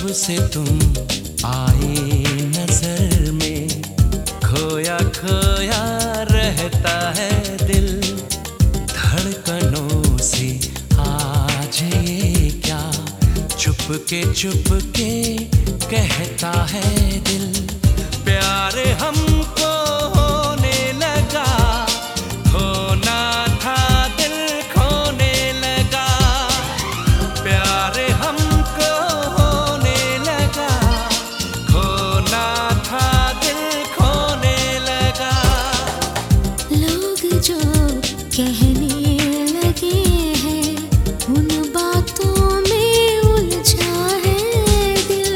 से तुम आए नजर में, खोया खोया रहता है दिल। धड़कनों से आज ये क्या चुपके चुपके कहता है दिल। प्यार हमको होने लगा, होना था दिल खोने लगा। प्यार हमको होने लगा, खोना था दिल खोने लगा। लोग जो कहने लगे हैं उन बातों में उलझा है दिल।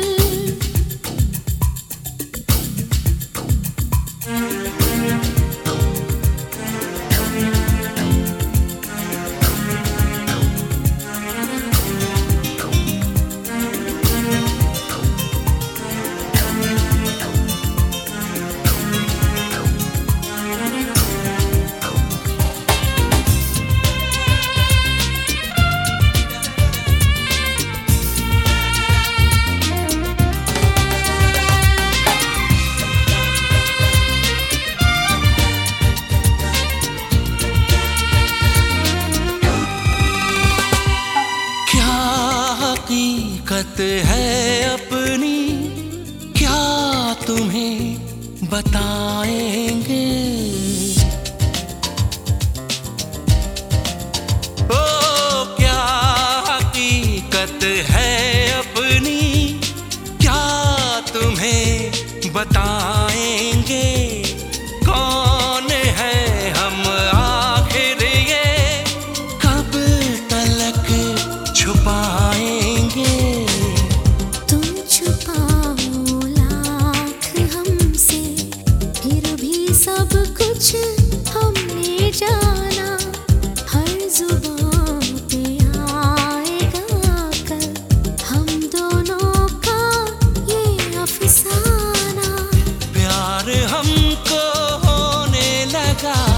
हकीकत है अपनी क्या तुम्हें बताएंगे। ओ क्या हकीकत है अपनी क्या तुम्हें बताएंगे। कौन है हम आखिर ये कब तलक छुपाएंगे। तुम छुपाओ लाख हमसे फिर भी सब कुछ हमने जाना। हर जुबान पे आएगा कल हम दोनों का ये अफसाना। प्यार हमको होने लगा,